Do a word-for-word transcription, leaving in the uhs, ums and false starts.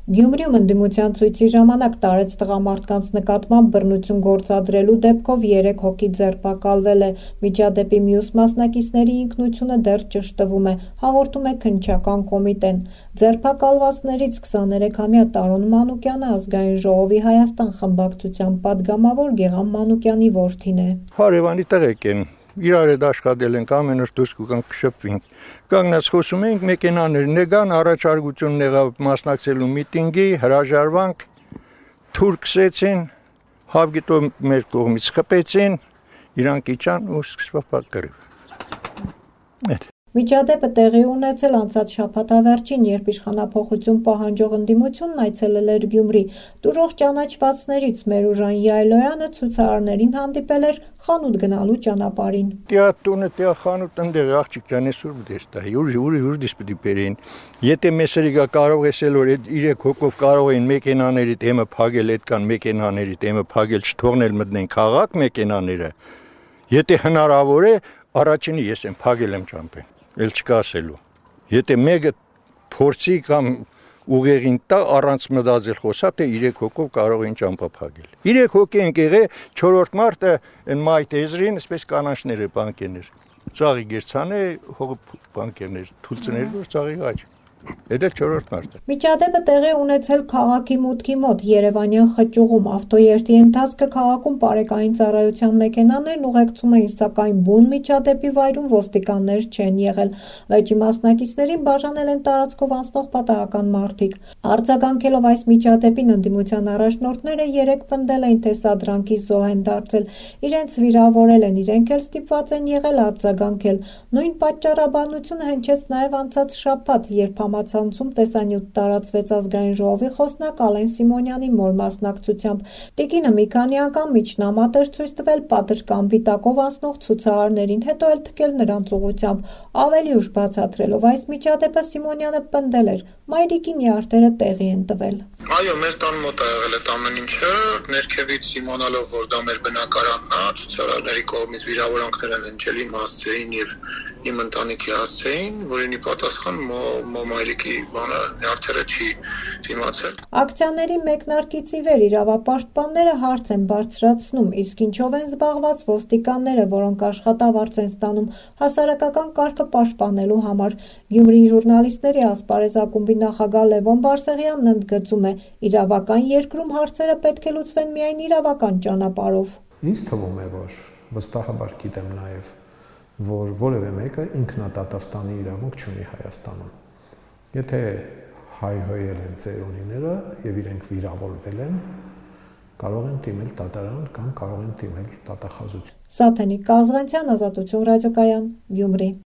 Գյումրիում ընդդիմության ցույցի ժամանակ տարեց տղամարդկանց նկատմամբ բռնություն գործադրելու դեպքով երեք հոգի ձերբակալվել է, միջադեպի մյուս մասնակիցների ինքնությունը դեռ ճշտվում է, հաղորդում է Քննչական կոմիտեն։ Ձերբակալվածներից քսաներեքամյա Տարոն Մանուկյանը Ազգային ժողովի Հայաստան խմբակցության պատգամավոր Գեղամ Մանուկյանի որդին է։ Հարևանի տղեկ են, իրար հետ աշխատել ենք, ամեն օր դուրս կգանք կշփվենք։ Կանգնած խոսում ենք, մեքենաներ նեգան, առաջարկություն եղավ մասնակցելու միտինգի, հրաժարվանք, թուր քսեցին, հավգիտով մեր կողմից խփեցին, իրանք իջան ու սկսվավ պատկերով։ Այդ Միջադեպը տեղի ունեցել անցած շաբաթավերջին, երբ իշխանափոխություն պահանջող ընդդիմությունն այցելել էր Գյումրի։ Տուրող ճանաչվածներից Մերուժան Յայլոյանը ցուցարարներին հանդիպել էր խանութ գնալու ճանապարհին։ Տիա տունը, տիա խանութ ընդեղ աղջիկ ջան, այսօր դեստա, յուր յուր յուր դիսպիտի բերին։ Եթե մեսերիգա կարող էսել որ երեք հոգով կարող էին մեքենաների դեմը փագել, այդքան մեքենաների դեմը փագել, չթողնել մտնեն քաղաք մեքենաները։ Եթե հնարավոր է, առաջինի ես եմ փագել եմ ճամփեն։ Էլ չկա ասելու։ Եթե մեկը փորձի կամ ուղեղին տա առանց մտածել խոսա, թե երեք հոգով կարող են ճամփա փագել։ Երեք հոգի ենք եղել, չորրորդ մարտը այն մայ տեզրին, այսպես կանաչները բանկերներ։ Ծաղի գերցանը հողը բանկերներ, թուլցներ որ ծաղի աճ։ Դա չորրորդ մարտը։ Միջադեպը տեղի ունեցել քաղաքի մուտքի մոտ Երևանյան խճուղում, ավտոերթի ընթացքը քաղաքում պարեկային ծառայության մեքենաներն ուղեկցում էին, սակայն բուն միջադեպի վայրում ոստիկաններ չեն եղել։ Վեճի մասնակիցներին բաժանել են տարածքով անցնող պատահական մարդիկ։ Արձագանքելով այս միջադեպին ընդդիմության առաջնորդները երեք պնդել էին, թե սադրանքի զոհ են դարձել, իրենց վիրավորել են, իրենք էլ ստիպված են եղել արձագանքել։ Նույն պատճառաբանությունը հնչեց նաև անցած շաբաթ, երբ համացանցում տեսանյութ տարածվեց Ազգային ժողովի խոսնակ Ալեն Սիմոնյանի մոր մասնակցությամբ։ Տիկինը մի քանի անգամ միջնամատ էր ցույց տվել պատշգամբի տակով անցնող ցուցարարներին, հետո էլ թքել նրանց ուղղությամբ։ Ավելի ուշ բացատրելով այս միջադեպը Սիմոնյանը պնդել էր, մայրիկի նյարդերը տեղի են տվել։ Այո, մեր տան մոտ է եղել այդ ամեն ինչը, ներքևից իմանալով, որ դա մեր բնակարանն է, ցուցարարների կողմից վիրավորանքներ են հնչել իմ հասցեին եւ իմ ընտանիքի հասցեին, որին ի պատասխան մո մայրիկի բանը նյարդերը չի դիմացել։ Ակցիաների մեկնարկից ի վեր իրավապաշտպանները հարց են բարձրացնում, իսկ ինչով են զբաղված ոստիկանները, որոնք աշխատավարձ են ստանում հասարակական կարգը պաշտպանելու համար։ Գյումրիի ժուրնալիստների ասպարեզ ակումբի նախագահ Լևոն Բարսեղյանն ընդգծում է, իրավական երկրում հարցերը պետք է լուծվեն միայն իրավական ճանապարհով։ Ինձ թվում է, որ վստահաբար գիտեմ նաև, որ որևէ մեկը ինքնադատաստանի իրավունք չունի Հայաստանում։ Եթե հայհոյել են ծերունիները եւ իրենք վիրավորվել են, կարող են դիմել դատարան կամ կարող են դիմել դատախազություն։ Սաթենիկ Կազղանցյան, Ազատություն ռադիոկայան, Գյումրի։